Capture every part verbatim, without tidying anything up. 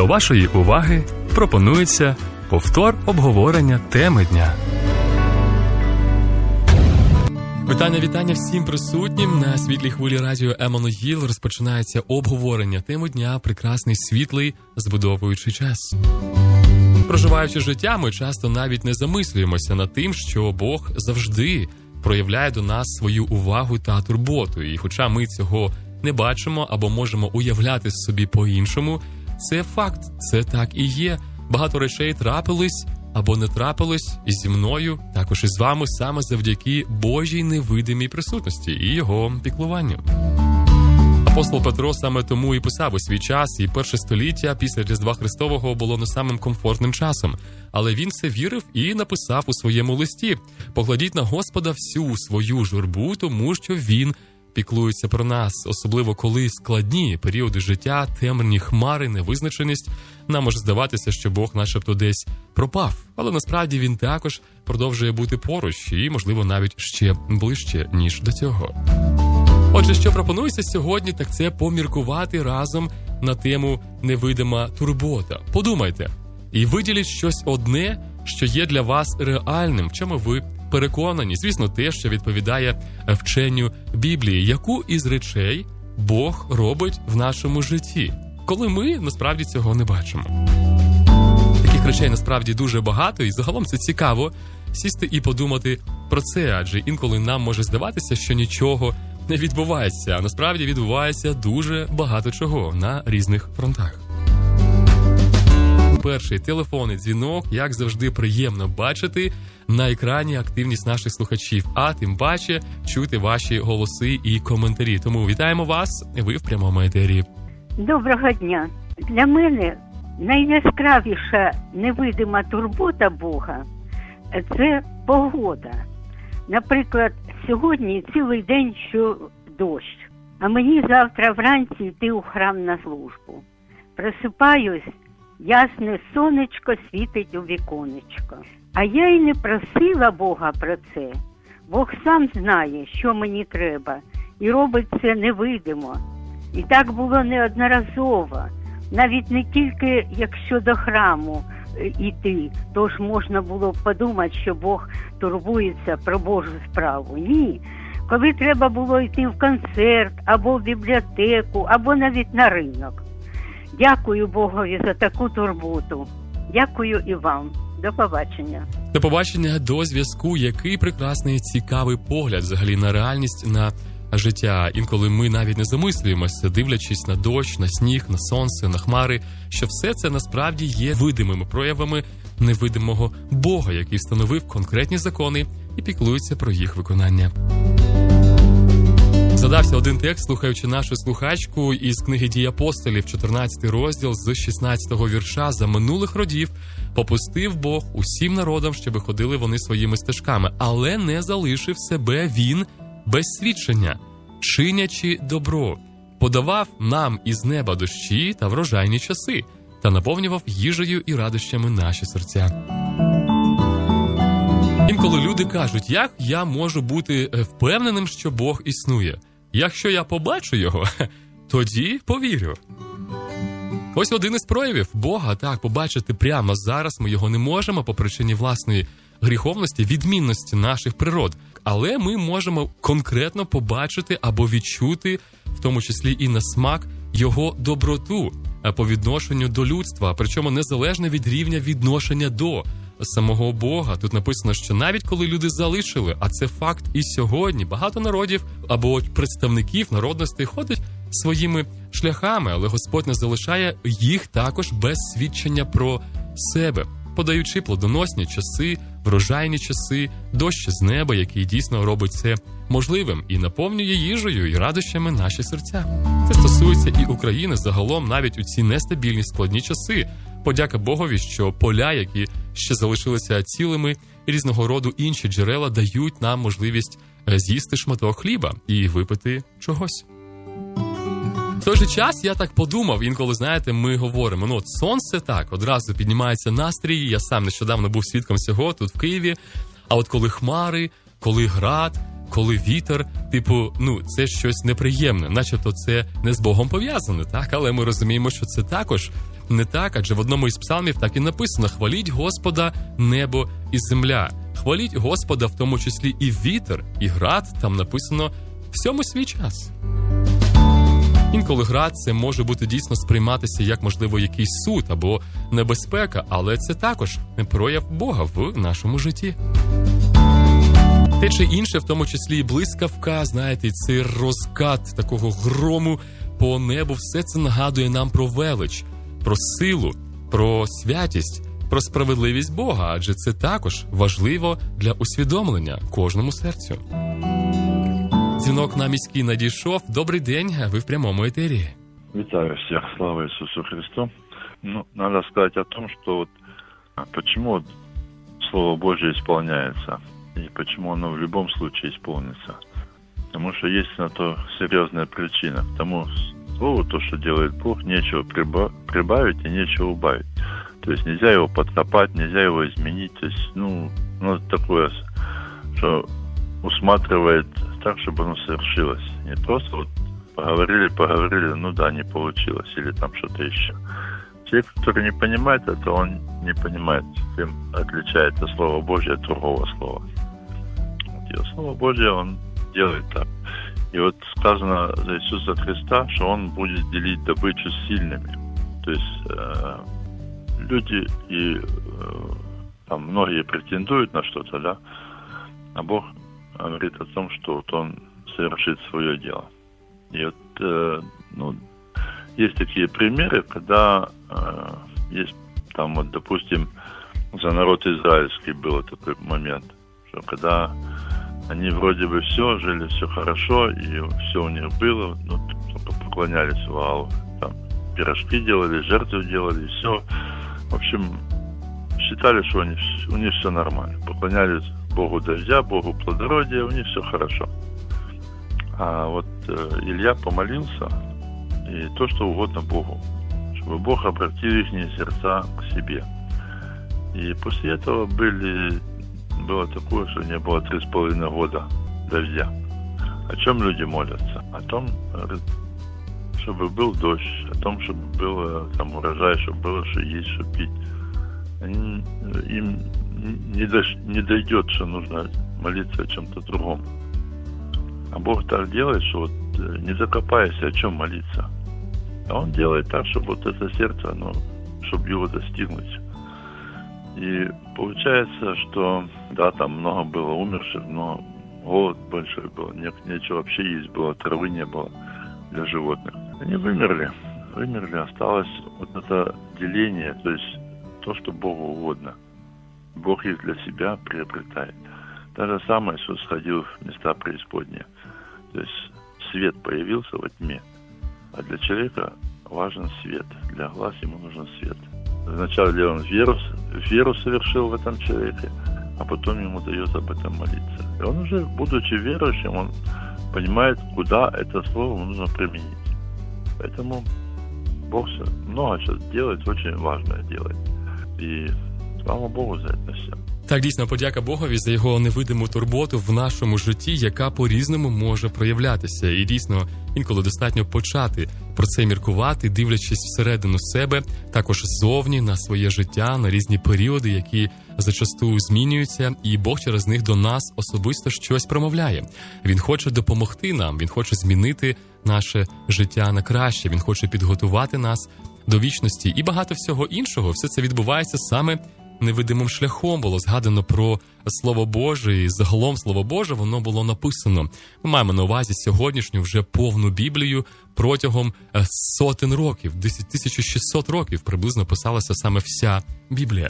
До вашої уваги пропонується повтор обговорення теми дня. Вітання, вітання всім присутнім. На світлій хвилі радіо Еммануїл розпочинається обговорення теми дня «Прекрасний, світлий, збудовуючий час». Проживаючи життя, ми часто навіть не замислюємося над тим, що Бог завжди проявляє до нас свою увагу та турботу. І хоча ми цього не бачимо або можемо уявляти собі по-іншому, це факт, це так і є. Багато речей трапились або не трапилось і зі мною, також і з вами, саме завдяки Божій невидимій присутності і його піклуванню. Апостол Петро саме тому і писав у свій час, і перше століття після Різдва Христового було не самим комфортним часом. Але він це вірив і написав у своєму листі: «Покладіть на Господа всю свою журбу, тому що Він піклується про нас». Особливо коли складні періоди життя, темні хмари, невизначеність, нам може здаватися, що Бог начебто десь пропав. Але насправді Він також продовжує бути поруч і, можливо, навіть ще ближче, ніж до цього. Отже, що пропонується сьогодні, так це поміркувати разом на тему «Невидима турбота». Подумайте і виділіть щось одне, що є для вас реальним, в чому ви переконані. Звісно, те, що відповідає вченню Біблії. Яку із речей Бог робить в нашому житті, коли ми, насправді, цього не бачимо. Таких речей, насправді, дуже багато, і загалом це цікаво сісти і подумати про це, адже інколи нам може здаватися, що нічого не відбувається, а насправді відбувається дуже багато чого на різних фронтах. Перший телефонний дзвінок, як завжди, приємно бачити на екрані активність наших слухачів, а тим паче чути ваші голоси і коментарі. Тому вітаємо вас, ви в прямому етері. Доброго дня. Для мене найяскравіша невидима турбота Бога – це погода. Наприклад, сьогодні цілий день що дощ, а мені завтра вранці йти у храм на службу. Просипаюсь, ясне сонечко світить у віконечко. А я й не просила Бога про це. Бог сам знає, що мені треба, і робить це невидимо. І так було неодноразово. Навіть не тільки якщо до храму йти, тож можна було б подумати, що Бог турбується про Божу справу. Ні. Коли треба було йти в концерт, або в бібліотеку, або навіть на ринок. Дякую Богові за таку турботу. Дякую і вам. До побачення. До побачення, до зв'язку. Який прекрасний, цікавий погляд взагалі на реальність, на життя. Інколи ми навіть не замислюємося, дивлячись на дощ, на сніг, на сонце, на хмари, що все це насправді є видимими проявами невидимого Бога, який встановив конкретні закони і піклується про їх виконання. Задався один текст, слухаючи нашу слухачку із книги «Дії апостолів», чотирнадцятий розділ з шістнадцятого вірша. «За минулих родів попустив Бог усім народам, щоби ходили вони своїми стежками, але не залишив себе Він без свідчення, чинячи добро, подавав нам із неба дощі та врожайні часи, та наповнював їжею і радощами наші серця». Інколи люди кажуть, як я можу бути впевненим, що Бог існує? Якщо я побачу його, тоді повірю. Ось один із проявів Бога, так, побачити прямо зараз ми його не можемо по причині власної гріховності, відмінності наших природ. Але ми можемо конкретно побачити або відчути, в тому числі і на смак, його доброту по відношенню до людства, причому незалежно від рівня відношення до самого Бога. Тут написано, що навіть коли люди залишили, а це факт і сьогодні, багато народів або представників народностей ходять своїми шляхами, але Господь не залишає їх також без свідчення про себе, подаючи плодоносні часи, врожайні часи, дощ з неба, який дійсно робить це можливим і наповнює їжею і радощами наші серця. Це стосується і України загалом, навіть у ці нестабільні складні часи. Подяка Богові, що поля, які ще залишилися цілими, і різного роду інші джерела дають нам можливість з'їсти шматок хліба і випити чогось. В той же час я так подумав, інколи, знаєте, ми говоримо, ну от сонце так, одразу піднімається настрій, я сам нещодавно був свідком цього тут в Києві, а от коли хмари, коли град, коли вітер, типу, ну, це щось неприємне, начебто це не з Богом пов'язане, так? Але ми розуміємо, що це також не так, адже в одному із псалмів так і написано: «Хваліть Господа небо і земля». Хваліть Господа в тому числі і вітер, і град, там написано «всьому свій час». Інколи град це може бути дійсно сприйматися як, можливо, якийсь суд або небезпека, але це також прояв Бога в нашому житті. Те чи інше, в тому числі і блискавка, знаєте, цей розкат такого грому по небу, все це нагадує нам про велич, про силу, про святість, про справедливість Бога, адже це також важливо для усвідомлення кожному серцю. Дзвінок на міський надійшов. Добрий день, ви в прямому етері. Витаю всех, слава Иисусу Христу. Ну, надо сказать о том, что вот почему вот Слово Божье исполняется, и почему оно в любом случае исполнится. Потому что есть на то серьезная причина. К тому Слову, то, что делает Бог, нечего прибавить и нечего убавить. То есть нельзя его подкопать, нельзя его изменить. То есть, ну, ну такое, что усматривает так, чтобы оно совершилось. Не просто вот поговорили, поговорили, ну да, не получилось, или там что-то еще. Человек, который не понимает это, он не понимает, чем отличается Слово Божье от другого слова. Вот, и Слово Божье, он делает так. И вот сказано за Иисуса Христа, что он будет делить добычу с сильными. То есть э, люди и э, там многие претендуют на что-то, да, а Бог говорит о том, что вот он совершит свое дело. И вот, э, ну, есть такие примеры, когда э, есть там вот, допустим, за народ израильский был такой момент, что когда они вроде бы все, жили все хорошо, и все у них было, ну, только поклонялись Ваалу, там пирожки делали, жертвы делали, все. В общем, считали, что они, у них все нормально. Поклонялись Богу дождя, Богу плодородия, у них все хорошо. А вот э, Илья помолился, и то, что угодно Богу, чтобы Бог обратил их сердца к себе. И после этого были, было такое, что не было три с половиной года дождя. О чем люди молятся? О том, чтобы был дождь, о том, чтобы было там урожай, чтобы было что есть, что пить. Они, им не, дож, не дойдет, что нужно молиться о чем-то другом. А Бог так делает, что вот не закопайся, о чем молиться. А Он делает так, чтобы вот это сердце, оно, чтобы его достигнуть. И получается, что да, там много было умерших, но голод большой был, не, нечего вообще есть было, травы не было для животных. Они вымерли, вымерли, осталось вот это деление, то есть то, что Богу угодно. Бог их для себя приобретает. То же самое Иисус ходил в места преисподние. То есть свет появился во тьме, а для человека важен свет, для глаз ему нужен свет. Вначале он веру, веру совершил в этом человеке, а потом ему дает об этом молиться. И он уже, будучи верующим, он понимает, куда это слово нужно применить. Поэтому Бог много сейчас делает, очень важное делает. И слава Богу за это все. Так, дійсно, подяка Богові за його невидиму турботу в нашому житті, яка по-різному може проявлятися. І дійсно, інколи достатньо почати про це міркувати, дивлячись всередину себе, також ззовні, на своє життя, на різні періоди, які зачасту змінюються, і Бог через них до нас особисто щось промовляє. Він хоче допомогти нам, він хоче змінити наше життя на краще, він хоче підготувати нас до вічності і багато всього іншого. Все це відбувається саме невидимим шляхом. Було згадано про Слово Боже, і загалом Слово Боже, воно було написано. Ми маємо на увазі сьогоднішню вже повну Біблію протягом сотень років, тисяча шістсот років приблизно писалася саме вся Біблія.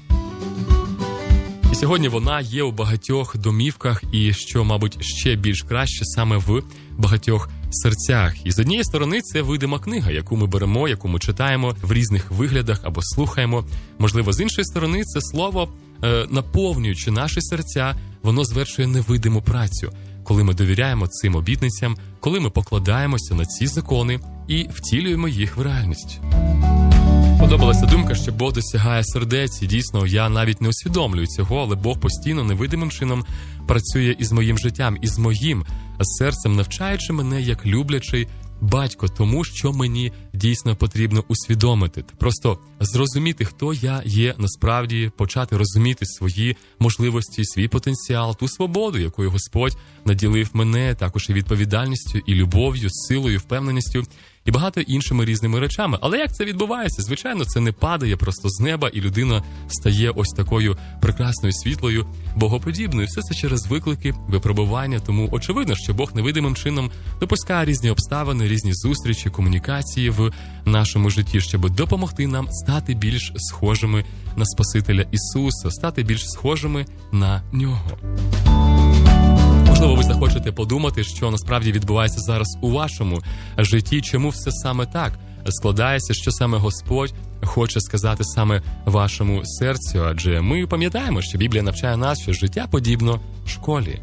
І сьогодні вона є у багатьох домівках і, що, мабуть, ще більш краще, саме в багатьох серцях. І з однієї сторони це видима книга, яку ми беремо, яку ми читаємо в різних виглядах або слухаємо. Можливо, з іншої сторони це слово, е, наповнюючи наші серця, воно звершує невидиму працю, коли ми довіряємо цим обітницям, коли ми покладаємося на ці закони і втілюємо їх в реальність. Подобалася думка, що Бог досягає сердець, і дійсно я навіть не усвідомлюю цього, але Бог постійно невидимим чином працює із моїм життям, із моїм серцем, навчаючи мене як люблячий батько, тому що мені дійсно потрібно усвідомити. Просто зрозуміти, хто я є насправді, почати розуміти свої можливості, свій потенціал, ту свободу, якою Господь наділив мене, також і відповідальністю, і любов'ю, силою, впевненістю, і багато іншими різними речами. Але як це відбувається? Звичайно, це не падає просто з неба, і людина стає ось такою прекрасною, світлою, богоподібною. Все це через виклики, випробування. Тому очевидно, що Бог невидимим чином допускає різні обставини, різні зустрічі, комунікації в нашому житті, щоб допомогти нам стати більш схожими на Спасителя Ісуса, стати більш схожими на Нього. Можливо, ви захочете подумати, що насправді відбувається зараз у вашому житті, чому все саме так складається, що саме Господь хоче сказати саме вашому серцю, адже ми пам'ятаємо, що Біблія навчає нас, що життя подібно школі.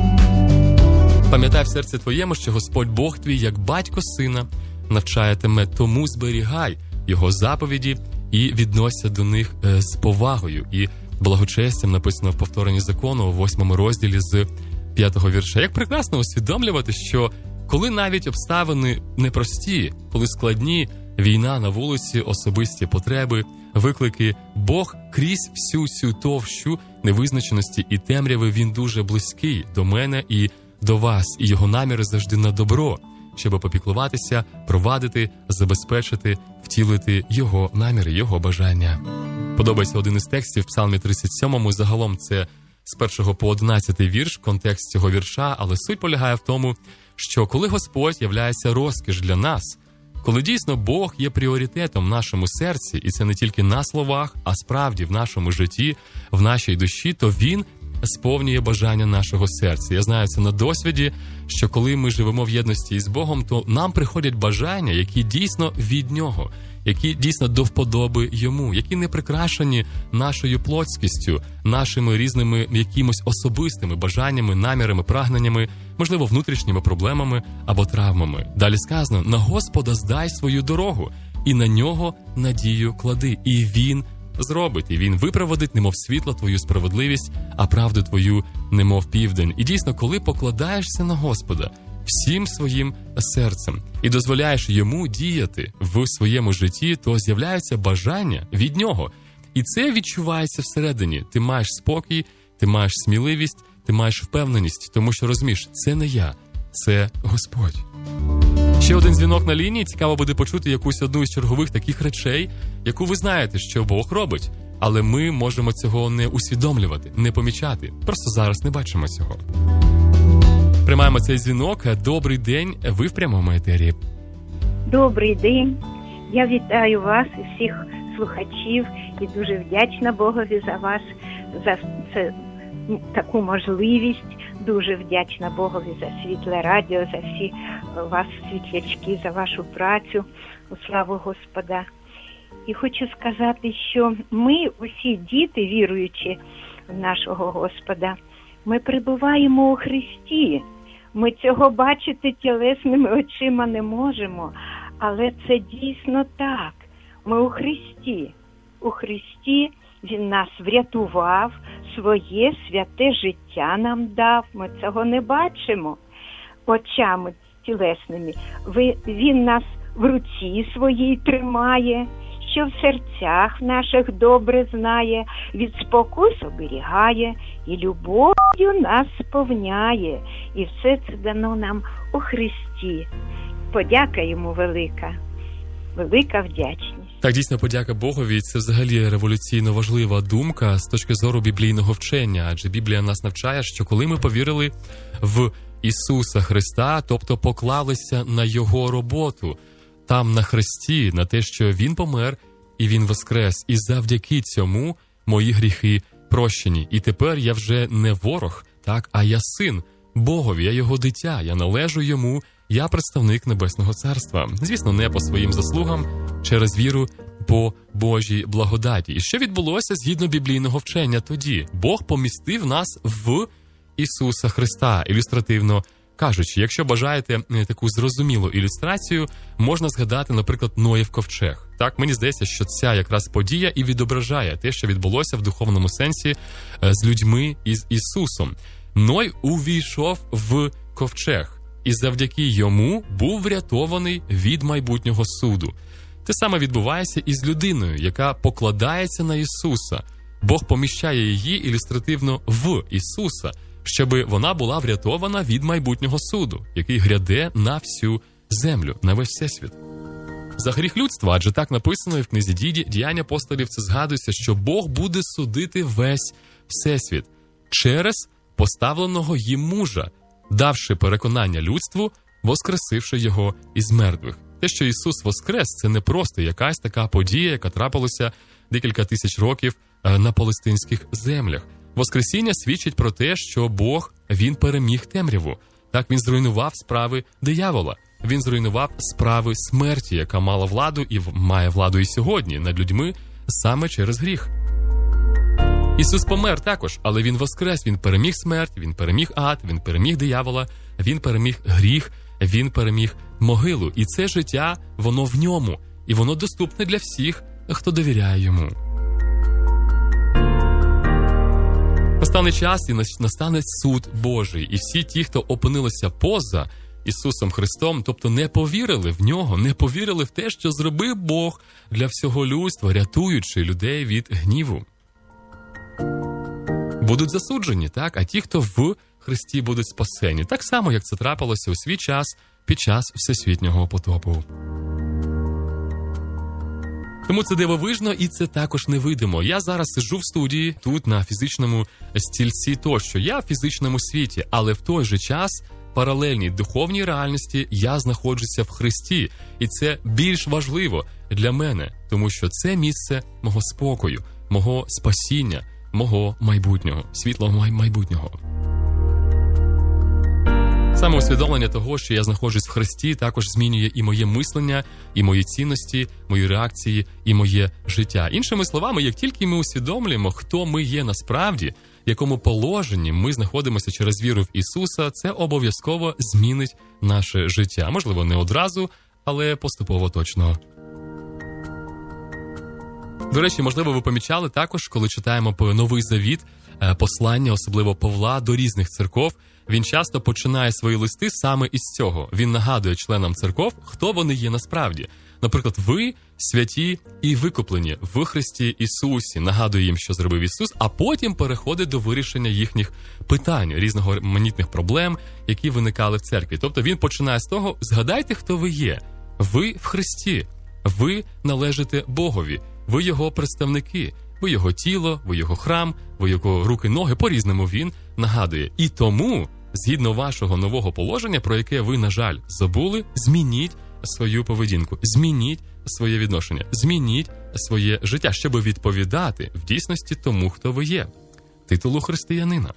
Пам'ятай в серці твоєму, що Господь Бог твій, як батько сина, навчає тебе, тому зберігай Його заповіді і відносься до них з повагою і благочестям, написано в повторенні закону у восьмому розділі з п'ятого вірша. Як прекрасно усвідомлювати, що коли навіть обставини непрості, коли складні, війна на вулиці, особисті потреби, виклики, Бог крізь всю цю товщу невизначеності і темряви, Він дуже близький до мене і до вас, і Його наміри завжди на добро, щоб попіклуватися, провадити, забезпечити, втілити Його наміри, Його бажання. Подобається один із текстів в Псалмі тридцять сьомому, загалом це з першого по одинадцятий вірш, контекст цього вірша, але суть полягає в тому, що коли Господь являється розкіш для нас, коли дійсно Бог є пріоритетом в нашому серці, і це не тільки на словах, а справді в нашому житті, в нашій душі, то Він сповнює бажання нашого серця. Я знаю це на досвіді, що коли ми живемо в єдності із Богом, то нам приходять бажання, які дійсно від Нього, які дійсно до вподоби Йому, які не прикрашені нашою плотськістю, нашими різними якимось особистими бажаннями, намірами, прагненнями, можливо, внутрішніми проблемами або травмами. Далі сказано: на Господа здай свою дорогу, і на Нього надію клади, і Він зробить, і Він випроводить, немов світло, твою справедливість, а правду твою, немов південь. І дійсно, коли покладаєшся на Господа всім своїм серцем і дозволяєш Йому діяти в своєму житті, то з'являються бажання від Нього. І це відчувається всередині. Ти маєш спокій, ти маєш сміливість, ти маєш впевненість, тому що розумієш, це не я, це Господь. Ще один дзвінок на лінії. Цікаво буде почути якусь одну із чергових таких речей, яку ви знаєте, що Бог робить. Але ми можемо цього не усвідомлювати, не помічати. Просто зараз не бачимо цього. Приймаємо цей дзвінок. Добрий день, ви в прямому етері. Добрий день. Я вітаю вас і всіх слухачів і дуже вдячна Богові за вас, за це, таку можливість. Дуже вдячна Богові за світле радіо, за всі вас, світлячки, за вашу працю у славу Господа. І хочу сказати, що ми, усі діти, віруючи в нашого Господа, ми перебуваємо у Христі. Ми цього бачити тілесними очима не можемо, але це дійсно так. Ми у Христі. У Христі Він нас врятував, своє святе життя нам дав. Ми цього не бачимо очами тілесними. Він нас в руці своїй тримає, що в серцях наших добре знає, від спокус оберігає і любов'ю нас сповняє. І все це дано нам у Христі. Подяка Йому велика, велика вдячність. Так, дійсно, подяка Богові. Це взагалі революційно важлива думка з точки зору біблійного вчення. Адже Біблія нас навчає, що коли ми повірили в Ісуса Христа, тобто поклалися на Його роботу, там на хресті, на те, що Він помер і Він воскрес. І завдяки цьому мої гріхи прощені. І тепер я вже не ворог, так, а я син Богові, я Його дитя, я належу Йому, я представник Небесного Царства. Звісно, не по своїм заслугам, через віру по Божій благодаті. І що відбулося згідно біблійного вчення тоді? Бог помістив нас в Ісуса Христа. Ілюстративно кажучи, якщо бажаєте таку зрозумілу ілюстрацію, можна згадати, наприклад, Ноїв ковчег. Так, мені здається, що ця якраз подія і відображає те, що відбулося в духовному сенсі з людьми і з Ісусом. Ной увійшов в ковчег, і завдяки йому був врятований від майбутнього суду. Те саме відбувається і з людиною, яка покладається на Ісуса. Бог поміщає її ілюстративно в Ісуса, щоб вона була врятована від майбутнього суду, який гряде на всю землю, на весь всесвіт. За гріх людства, адже так написано і в книзі «Діянь апостолів» це згадується, що Бог буде судити весь всесвіт через поставленого їм мужа, давши переконання людству, воскресивши його із мертвих. Те, що Ісус воскрес, це не просто якась така подія, яка трапилася декілька тисяч років на палестинських землях. Воскресіння свідчить про те, що Бог, Він переміг темряву. Так, Він зруйнував справи диявола. Він зруйнував справи смерті, яка мала владу і має владу і сьогодні над людьми саме через гріх. Ісус помер також, але Він воскрес, Він переміг смерть, Він переміг ад, Він переміг диявола, Він переміг гріх, Він переміг могилу. І це життя, воно в ньому, і воно доступне для всіх, хто довіряє йому. Настане час і настане суд Божий, і всі ті, хто опинилися поза Ісусом Христом, тобто не повірили в Нього, не повірили в те, що зробив Бог для всього людства, рятуючи людей від гніву, будуть засуджені, так? А ті, хто в Христі, будуть спасені. Так само, як це трапилося у свій час під час всесвітнього потопу. Тому це дивовижно і це також невидимо. Я зараз сиджу в студії, тут на фізичному стільці тощо. Я в фізичному світі, але в той же час паралельній духовній реальності я знаходжуся в Христі. І це більш важливо для мене, тому що це місце мого спокою, мого спасіння, мого майбутнього, світлого майбутнього. Саме усвідомлення того, що я знаходжусь в Христі, також змінює і моє мислення, і мої цінності, мої реакції, і моє життя. Іншими словами, як тільки ми усвідомлюємо, хто ми є насправді, в якому положенні ми знаходимося через віру в Ісуса, це обов'язково змінить наше життя. Можливо, не одразу, але поступово точно. До речі, можливо, ви помічали також, коли читаємо Новий Завіт, послання, особливо Павла, до різних церков, він часто починає свої листи саме із цього. Він нагадує членам церков, хто вони є насправді. Наприклад, ви святі і викуплені в Христі Ісусі, нагадує їм, що зробив Ісус, а потім переходить до вирішення їхніх питань, різноманітних проблем, які виникали в церкві. Тобто він починає з того, згадайте, хто ви є. Ви в Христі, ви належите Богові, ви Його представники, ви Його тіло, ви Його храм, ви Його руки-ноги, по-різному він нагадує. І тому, згідно вашого нового положення, про яке ви, на жаль, забули, змініть свою поведінку, змініть своє відношення, змініть своє життя, щоб відповідати в дійсності тому, хто ви є. Титулу християнина.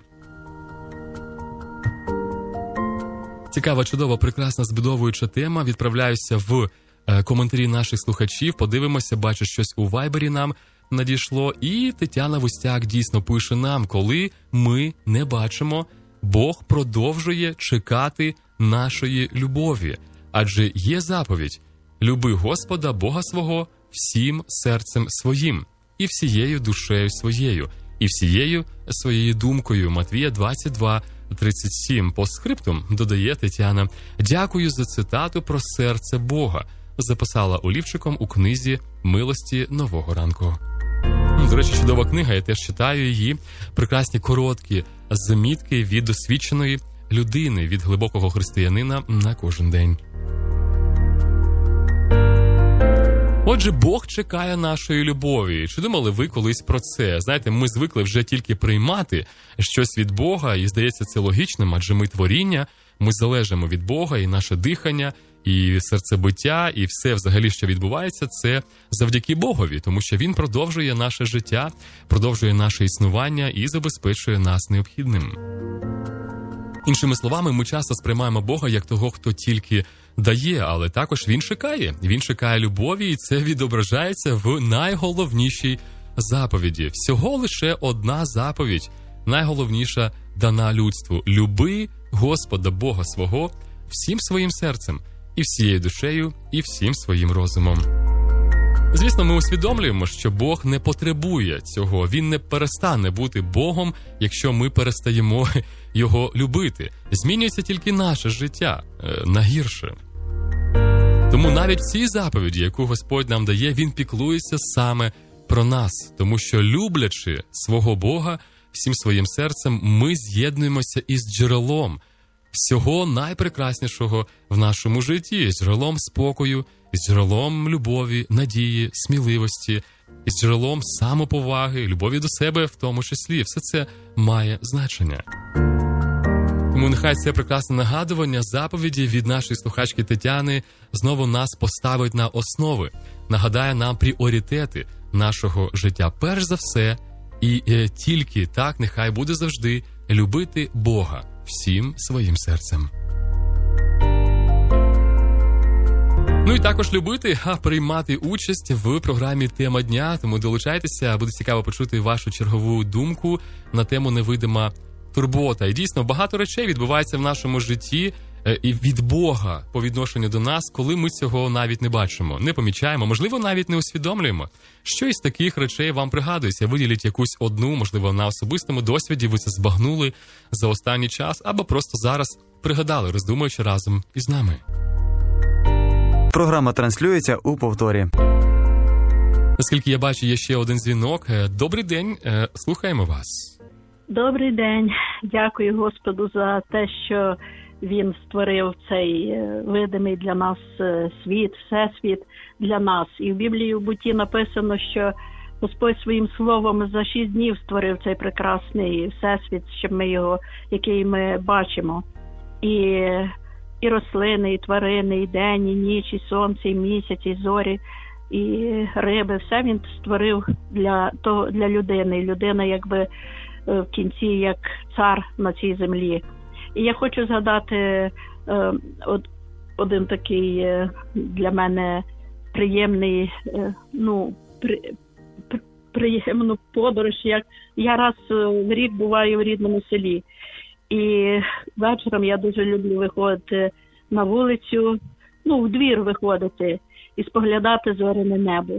Цікава, чудова, прекрасна, збудовуюча тема. Відправляюся в е, коментарі наших слухачів, подивимося, бачу, щось у Вайбері нам надійшло. І Тетяна Вустяк дійсно пише нам, коли ми не бачимо, Бог продовжує чекати нашої любові. Адже є заповідь «Люби Господа, Бога свого, всім серцем своїм, і всією душею своєю, і всією своєю думкою». Матвія двадцять два тридцять сім. По скриптум додає Тетяна. Дякую за цитату про серце Бога. Записала олівчиком у книзі «Милості нового ранку». До речі, чудова книга, я теж читаю її. Прекрасні короткі замітки від досвідченої людини, від глибокого християнина на кожен день. Отже, Бог чекає нашої любові. Чи думали ви колись про це? Знаєте, ми звикли вже тільки приймати щось від Бога, і здається це логічним, адже ми творіння, ми залежимо від Бога, і наше дихання, і серцебиття, і все взагалі, що відбувається, це завдяки Богові, тому що Він продовжує наше життя, продовжує наше існування і забезпечує нас необхідним. Іншими словами, ми часто сприймаємо Бога як того, хто тільки дає, але також Він чекає. Він чекає любові, і це відображається в найголовнішій заповіді. Всього лише одна заповідь, найголовніша, дана людству. Люби Господа Бога свого всім своїм серцем, і всією душею, і всім своїм розумом. Звісно, ми усвідомлюємо, що Бог не потребує цього, Він не перестане бути Богом, якщо ми перестаємо Його любити. Змінюється тільки наше життя е, на гірше. Тому навіть в цій заповіді, яку Господь нам дає, Він піклується саме про нас. Тому що, люблячи свого Бога всім своїм серцем, ми з'єднуємося із джерелом всього найпрекраснішого в нашому житті, з джерелом спокою, з джерелом любові, надії, сміливості, з джерелом самоповаги, любові до себе в тому числі. Все це має значення. Тому нехай це прекрасне нагадування заповіді від нашої слухачки Тетяни знову нас поставить на основи, нагадає нам пріоритети нашого життя. Перш за все, і е, тільки так нехай буде завжди любити Бога всім своїм серцем. Ну і також любити, а приймати участь в програмі «Тема дня». Тому долучайтеся, буде цікаво почути вашу чергову думку на тему «Невидима турбота». І дійсно, багато речей відбувається в нашому житті і від Бога по відношенню до нас, коли ми цього навіть не бачимо, не помічаємо, можливо, навіть не усвідомлюємо. Що із таких речей вам пригадується? Виділіть якусь одну, можливо, на особистому досвіді ви це збагнули за останній час, або просто зараз пригадали, роздумуючи разом із нами. Програма транслюється у повторі. Наскільки я бачу, є ще один дзвінок. Добрий день, слухаємо вас. Добрий день. Дякую Господу за те, що Він створив цей видимий для нас світ, всесвіт для нас. І в Біблії в Бутті написано, що Господь своїм словом за шість днів створив цей прекрасний всесвіт, щоб ми його, який ми бачимо. І, і рослини, і тварини, і день, і ніч, і сонце, і місяць, і зорі, і риби. Все Він створив для, того, для людини. І людина якби в кінці як цар на цій землі. І я хочу згадати е, од, один такий е, для мене приємний, е, ну, при, при, приємну подорож. Як я раз в рік буваю в рідному селі. І вечором я дуже люблю виходити на вулицю, ну, в двір виходити і споглядати зоряне небо.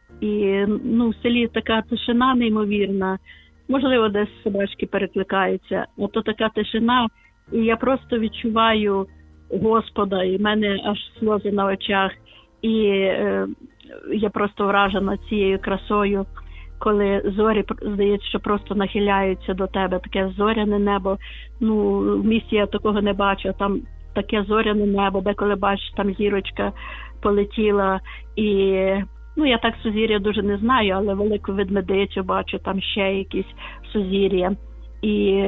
І, ну, в селі така тишина неймовірна. Можливо, десь собачки перекликаються. Ото така тишина. І я просто відчуваю Господа, і в мене аж сльози на очах. І е, я просто вражена цією красою, коли зорі, здається, що просто нахиляються до тебе. Таке зоряне небо. Ну, в місті я такого не бачу. Там таке зоряне небо, деколи бачиш, там зірочка полетіла. І, ну, я так сузір'я дуже не знаю, але велику ведмедицю бачу, там ще якісь сузір'я. І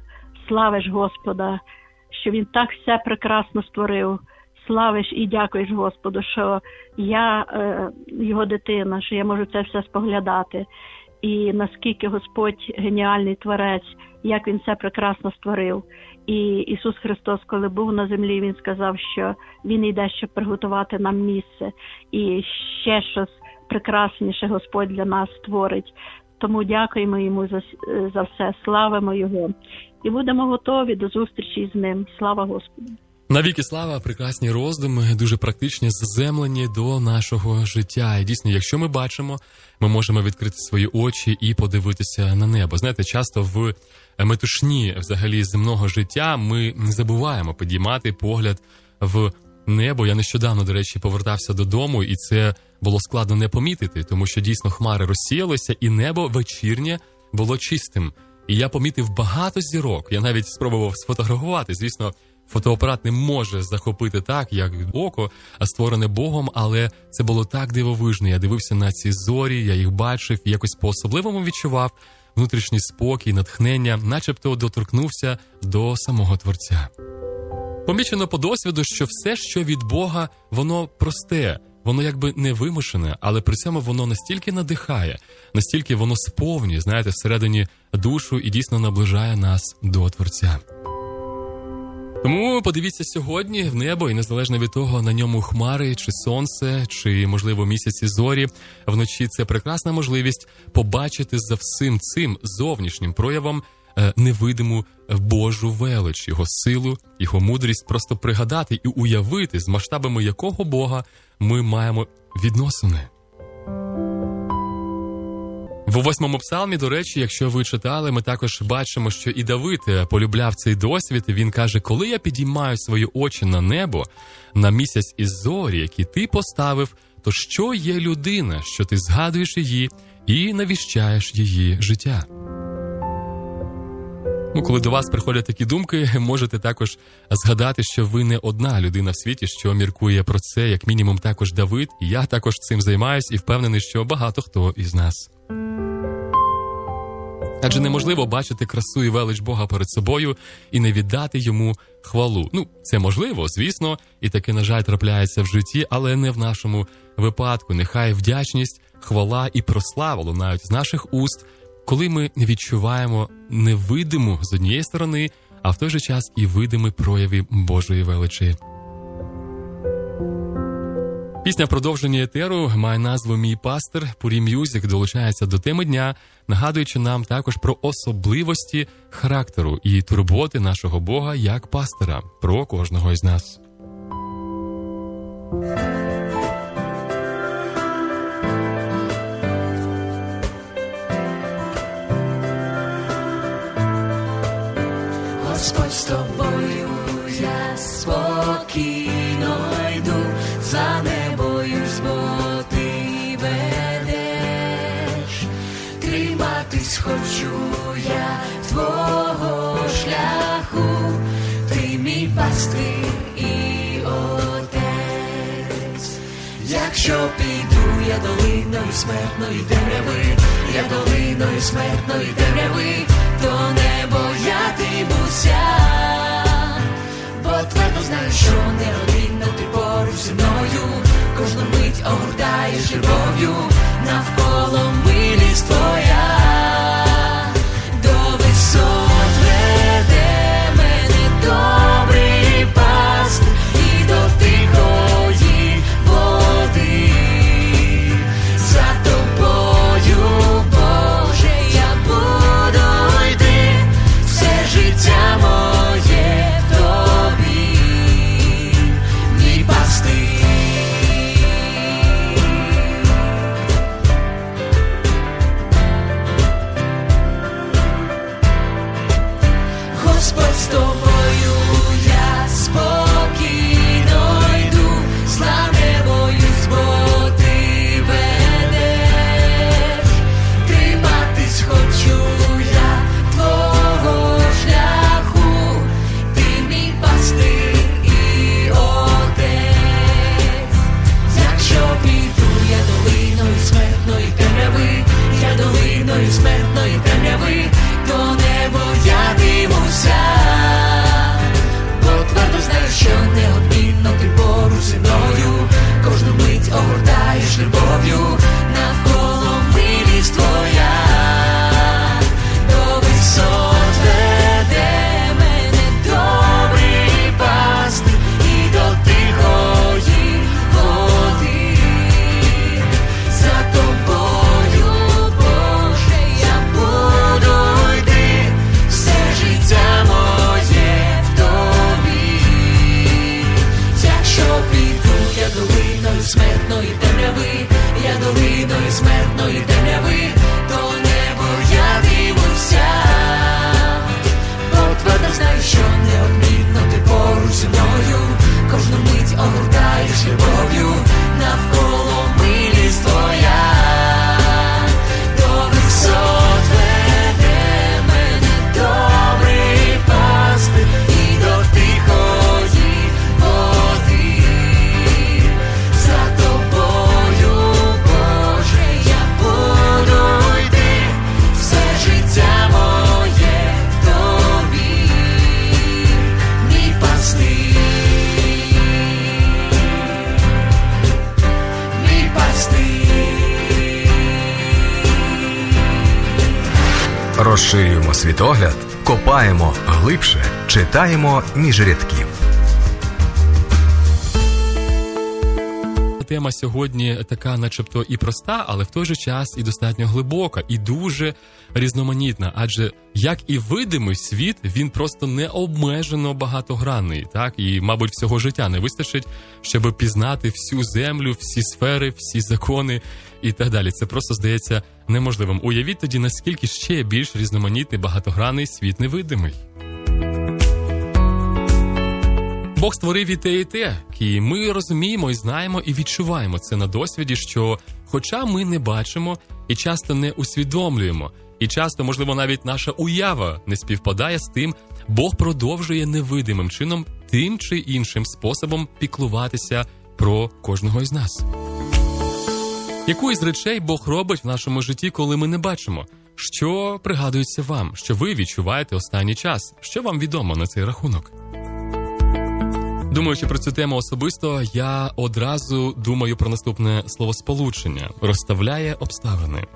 славиш Господа, що Він так все прекрасно створив. Славиш і дякуєш Господу, що я е, його дитина, що я можу це все споглядати. І наскільки Господь геніальний творець, як Він все прекрасно створив. І Ісус Христос, коли був на землі, Він сказав, що Він йде, щоб приготувати нам місце. І ще щось прекрасніше Господь для нас створить. Тому дякуємо Йому за, за все, славимо Його. І будемо готові до зустрічі з Ним. Слава Господу! Навіки слава, прекрасні роздуми, дуже практичні, заземлені до нашого життя. І дійсно, якщо ми бачимо, ми можемо відкрити свої очі і подивитися на небо. Знаєте, часто в метушні взагалі земного життя ми забуваємо підіймати погляд в небо. Я нещодавно, до речі, повертався додому, і це було складно не помітити, тому що дійсно хмари розсіялися, і небо вечірнє було чистим. І я помітив багато зірок. Я навіть спробував сфотографувати. Звісно, фотоапарат не може захопити так, як око, а створене Богом, але це було так дивовижно. Я дивився на ці зорі, я їх бачив, і якось по-особливому відчував внутрішній спокій, натхнення, начебто доторкнувся до самого Творця. Помічено по досвіду, що все, що від Бога, воно просте, воно якби не вимушене, але при цьому воно настільки надихає, настільки воно сповнює, знаєте, всередині душу і дійсно наближає нас до Творця. Тому подивіться сьогодні в небо, і незалежно від того, на ньому хмари, чи сонце, чи, можливо, місяці зорі, вночі це прекрасна можливість побачити за всім цим зовнішнім проявом е, невидиму Божу велич, Його силу, Його мудрість, просто пригадати і уявити, з масштабами якого Бога ми маємо відносини. В восьмому псалмі, до речі, якщо ви читали, ми також бачимо, що і Давид полюбляв цей досвід. Він каже: «Коли я підіймаю свої очі на небо, на місяць і зорі, які ти поставив, то що є людина, що ти згадуєш її і навіщаєш її життя?» Ну, коли до вас приходять такі думки, можете також згадати, що ви не одна людина в світі, що міркує про це, як мінімум також Давид, і я також цим займаюсь і впевнений, що багато хто із нас. Адже неможливо бачити красу і велич Бога перед собою і не віддати Йому хвалу. Ну, це можливо, звісно, і таке, на жаль, трапляється в житті, але не в нашому випадку. Нехай вдячність, хвала і прослава лунають з наших уст, коли ми відчуваємо невидиму з однієї сторони, а в той же час і видимі прояви Божої величі. Пісня в продовженні етеру має назву «Мій пастир». Пурі М'юзик долучається до теми дня, нагадуючи нам також про особливості характеру і турботи нашого Бога як пастира, про кожного із нас. Господь з тобою, я спокійно йду, за не боюсь, бо ти ведеш. Триматись хочу я твого шляху, ти мій пастир і отець. Якщо піду я долиною смертної темряви, я долиною смертної темряви, то не боятимуся, бо твердо знаю, що неодмінно ти поруч зі мною, кожну мить огортаєш любов'ю, навколо милість твоя, до висот веде мене добрий пастир, і до тихої води. За тобою, Боже, я буду йти, все життя моє в тобі, мій пастир. Господь з тобою, я спокійно йду, зла не боюсь, бо ти ведеш. Триматись хочу я твого шляху, ти мій пастир і отець. Якщо піду я долиною смертної темряви, я долиною смертної темряви, то не боятимуся, бо твердо знаю, що неодмінно ти поруч зі мною, кожну мить огортаєш любов'ю, навколо милість твоя, до висот веде мене добрий пастир, і до тихої води. За тобою, Боже, я буду йти, все життя моє в тобі. Якщо піду я долиною смертної темряви, я долиною смертної темряви, то не боятимуся, бо твердо знаю, що неодмінно ти поруч зі мною, кожну мить огортаєш любов'ю, навколо милість твоя, до висот веде мене добрий пастир, і до тихої води. За тобою, Боже, я буду йти, все життя моє в тобі, мій пастир, мій пастир. Розширюємо світогляд, копаємо глибше, читаємо між рядків. тема сьогодні така начебто і проста, але в той же час і достатньо глибока, і дуже різноманітна. Адже, як і видимий світ, він просто необмежено багатогранний. Так? І, мабуть, всього життя не вистачить, щоб пізнати всю землю, всі сфери, всі закони і так далі. Це просто здається неможливим. Уявіть тоді, наскільки ще більш різноманітний, багатогранний світ невидимий. Бог створив і те, і те, і ми розуміємо, і знаємо, і відчуваємо це на досвіді, що хоча ми не бачимо і часто не усвідомлюємо, і часто, можливо, навіть наша уява не співпадає з тим, Бог продовжує невидимим чином тим чи іншим способом піклуватися про кожного із нас. Яку із речей Бог робить в нашому житті, коли ми не бачимо? Що пригадується вам, що ви відчуваєте останній час? Що вам відомо на цей рахунок? Думаючи про цю тему особисто, я одразу думаю про наступне словосполучення – розставляє обставини.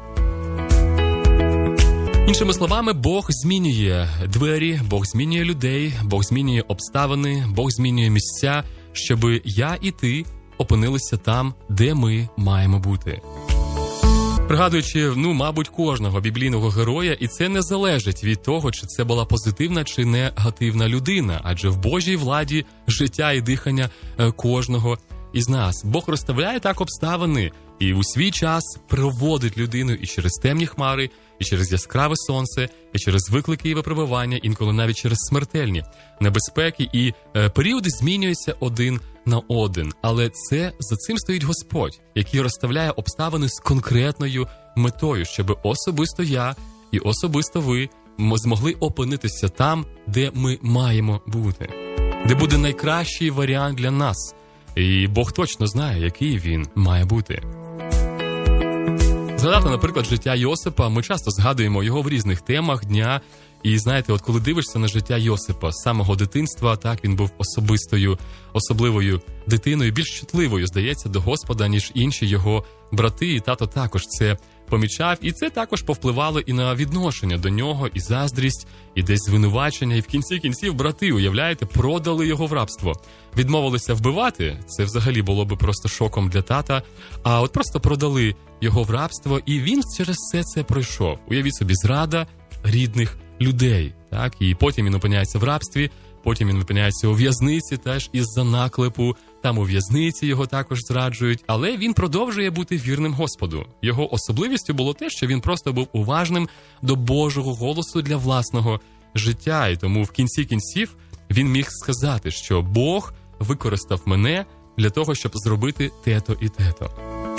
Іншими словами, Бог змінює двері, Бог змінює людей, Бог змінює обставини, Бог змінює місця, щоб я і ти опинилися там, де ми маємо бути. Пригадуючи, ну, мабуть, кожного біблійного героя, і це не залежить від того, чи це була позитивна чи негативна людина, адже в Божій владі життя і дихання кожного із нас. Бог розставляє так обставини і у свій час проводить людину і через темні хмари, і через яскраве сонце, і через виклики і випробування, інколи навіть через смертельні небезпеки, і е, періоди змінюються один на один. Але це за цим стоїть Господь, який розставляє обставини з конкретною метою, щоб особисто я і особисто ви змогли опинитися там, де ми маємо бути, де буде найкращий варіант для нас. І Бог точно знає, який він має бути. Згадати, наприклад, життя Йосипа, ми часто згадуємо його в різних темах дня. І знаєте, от коли дивишся на життя Йосипа з самого дитинства, так, він був особистою, особливою дитиною, більш чутливою, здається, до Господа, ніж інші його брати, і тато також це помічав. І це також повпливало і на відношення до нього, і заздрість, і десь звинувачення. І в кінці кінців брати, уявляєте, продали його в рабство. Відмовилися вбивати, це взагалі було би просто шоком для тата, а от просто продали його в рабство, і він через все це пройшов. Уявіть собі, зрада рідних людей, так, і потім він опиняється в рабстві, потім він опиняється у в'язниці теж із-за наклепу, там у в'язниці його також зраджують, але він продовжує бути вірним Господу. Його особливістю було те, що він просто був уважним до Божого голосу для власного життя, і тому в кінці кінців він міг сказати, що Бог використав мене для того, щоб зробити те-то і те-то.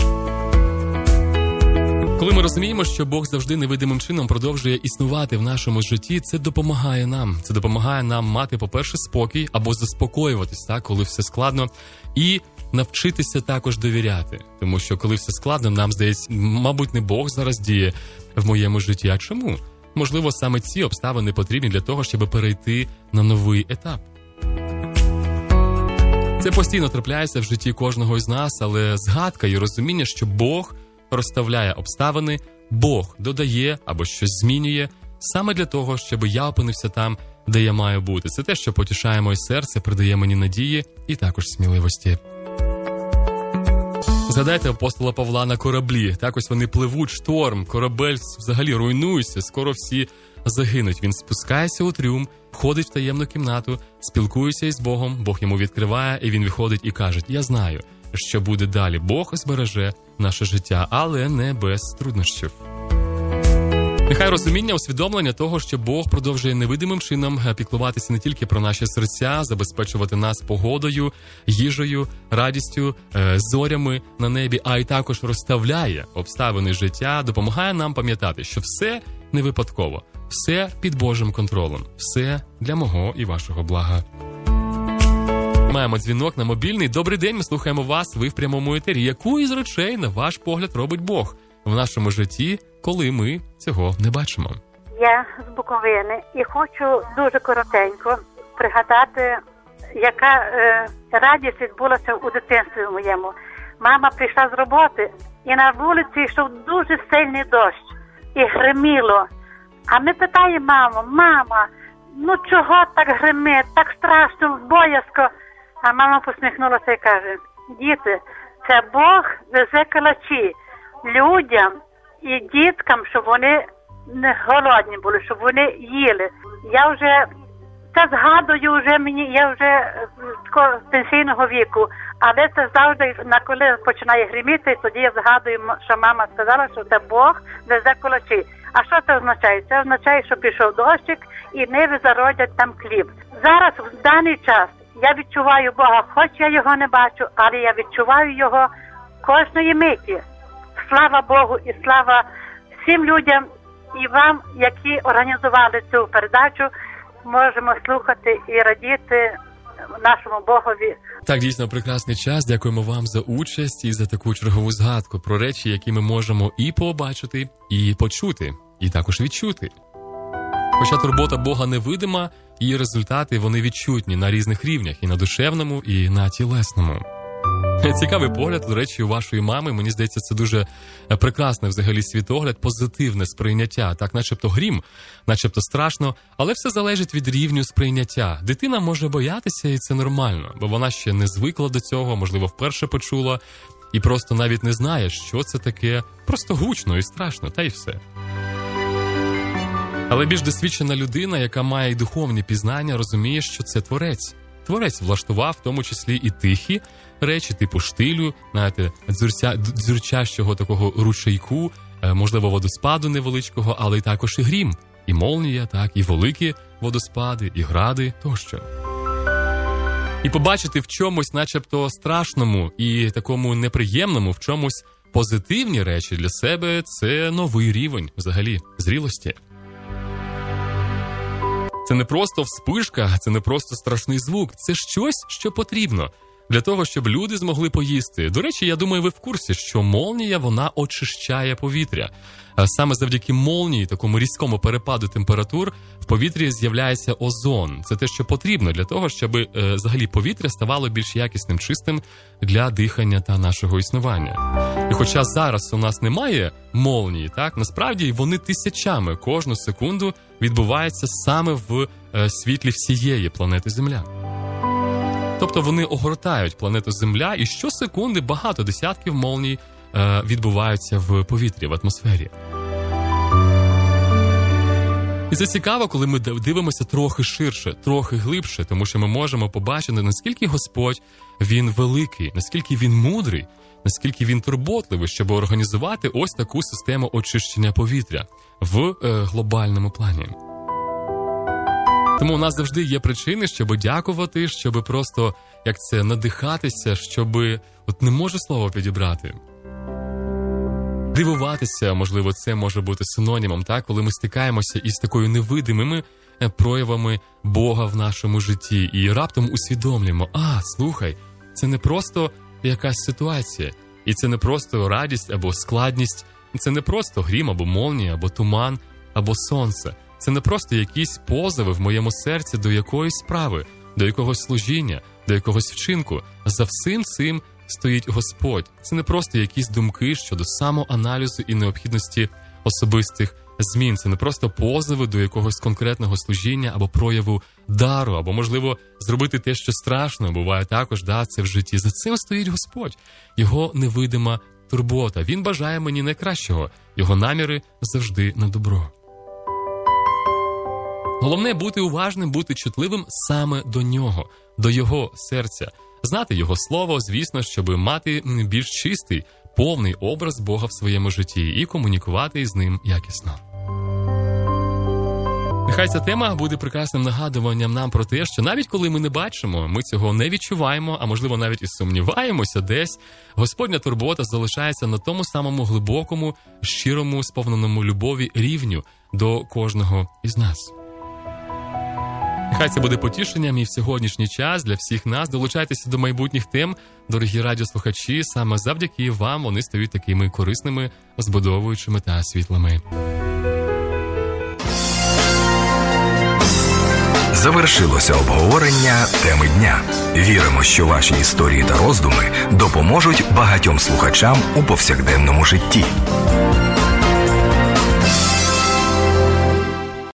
Коли ми розуміємо, що Бог завжди невидимим чином продовжує існувати в нашому житті, це допомагає нам. Це допомагає нам мати, по-перше, спокій або заспокоюватись, так, коли все складно, і навчитися також довіряти. Тому що коли все складно, нам здається, мабуть, не Бог зараз діє в моєму житті. А чому? Можливо, саме ці обставини потрібні для того, щоб перейти на новий етап. Це постійно трапляється в житті кожного із нас, але згадка і розуміння, що Бог розставляє обставини, Бог додає або щось змінює саме для того, щоб я опинився там, де я маю бути. Це те, що потішає моє серце, придає мені надії і також сміливості. Згадайте апостола Павла на кораблі. Так ось вони пливуть, шторм, корабель взагалі руйнується, скоро всі загинуть. Він спускається у трюм, входить в таємну кімнату, спілкується із Богом, Бог йому відкриває, і він виходить і каже: «Я знаю, що буде далі. Бог збереже наше життя, але не без труднощів». Нехай розуміння, усвідомлення того, що Бог продовжує невидимим чином піклуватися не тільки про наші серця, забезпечувати нас погодою, їжею, радістю, зорями на небі, а й також розставляє обставини життя, допомагає нам пам'ятати, що все не випадково, все під Божим контролем, все для мого і вашого блага. Маємо дзвінок на мобільний. Добрий день, ми слухаємо вас, ви в прямому етері. Яку із речей, на ваш погляд, робить Бог в нашому житті, коли ми цього не бачимо? Я з Буковини і хочу дуже коротенько пригадати, яка е, радість відбулася у дитинстві моєму. Мама прийшла з роботи, і на вулиці йшов дуже сильний дощ, і гриміло. А ми питаємо маму: «Мама, ну чого так гримить, так страшно, боязко?» А мама посміхнулася і каже: «Діти, Це Бог везе калачі людям і діткам, щоб вони не голодні були, щоб вони їли. Я вже це згадую, вже мені, я вже з пенсійного віку, але це завжди, на коли починає гриміти, тоді я згадую, що мама сказала, що це Бог везе калачі. А що це означає? Це означає, що пішов дощик і ниви зародять там хліб. Зараз, в даний час, я відчуваю Бога, хоч я його не бачу, але я відчуваю його кожної миті. Слава Богу і слава всім людям і вам, які організували цю передачу. Можемо слухати і радіти нашому Богові. Так, дійсно, прекрасний час. Дякуємо вам за участь і за таку чергову згадку про речі, які ми можемо і побачити, і почути, і також відчути. Хоча турбота Бога невидима, її результати, вони відчутні на різних рівнях, і на душевному, і на тілесному. Цікавий погляд, до речі, у вашої мами. Мені здається, це дуже прекрасний взагалі світогляд, позитивне сприйняття. Так, начебто грім, начебто страшно, але все залежить від рівню сприйняття. Дитина може боятися, і це нормально, бо вона ще не звикла до цього, можливо, вперше почула, і просто навіть не знає, що це таке. Просто гучно і страшно, та й все. Але більш досвідчена людина, яка має й духовні пізнання, розуміє, що це творець. Творець влаштував в тому числі і тихі речі, типу штилю, знаєте, дзюрця, дзюрчащого такого ручейку, можливо, водоспаду невеличкого, але й також і грім, і молнія, так, і великі водоспади, і гради тощо. І побачити в чомусь начебто страшному і такому неприємному, в чомусь позитивні речі для себе – це новий рівень, взагалі, зрілості. Це не просто вспишка, це не просто страшний звук, це щось, що потрібно для того, щоб люди змогли поїсти. До речі, я думаю, ви в курсі, що молнія, вона очищає повітря. Саме завдяки молнії, такому різкому перепаду температур, в повітрі з'являється озон. Це те, що потрібно для того, щоб е, взагалі повітря ставало більш якісним, чистим для дихання та нашого існування. І хоча зараз у нас немає молнії, так, насправді вони тисячами кожну секунду відбуваються саме в е, світлі всієї планети Земля. Тобто вони огортають планету Земля, і щосекунди багато десятків молній е, відбуваються в повітрі, в атмосфері. І це цікаво, коли ми дивимося трохи ширше, трохи глибше, тому що ми можемо побачити, наскільки Господь, Він великий, наскільки Він мудрий, наскільки Він турботливий, щоб організувати ось таку систему очищення повітря в е, глобальному плані. Тому у нас завжди є причини, щоб дякувати, щоб просто, як це, надихатися, щоб, от не можу слово підібрати. Дивуватися, можливо, це може бути синонімом, так, коли ми стикаємося із такою невидимими проявами Бога в нашому житті і раптом усвідомлюємо, а, слухай, це не просто якась ситуація, і це не просто радість або складність, це не просто грім або молнія, або туман, або сонце. Це не просто якісь позови в моєму серці до якоїсь справи, до якогось служіння, до якогось вчинку. За всім цим стоїть Господь. Це не просто якісь думки щодо самоаналізу і необхідності особистих змін. Це не просто позови до якогось конкретного служіння або прояву дару, або, можливо, зробити те, що страшно. Буває також, да, це в житті. За цим стоїть Господь. Його невидима турбота. Він бажає мені найкращого. Його наміри завжди на добро. Головне бути уважним, бути чутливим саме до нього, до його серця. Знати його слово, звісно, щоб мати більш чистий, повний образ Бога в своєму житті і комунікувати із ним якісно. Нехай ця тема буде прекрасним нагадуванням нам про те, що навіть коли ми не бачимо, ми цього не відчуваємо, а можливо навіть і сумніваємося десь, Господня турбота залишається на тому самому глибокому, щирому, сповненому любові рівню до кожного із нас. Нехай це буде потішенням і в сьогоднішній час для всіх нас. Долучайтеся до майбутніх тем, дорогі радіослухачі. Саме завдяки вам вони стають такими корисними, збудовуючими та світлими. Завершилося обговорення теми дня. Віримо, що ваші історії та роздуми допоможуть багатьом слухачам у повсякденному житті.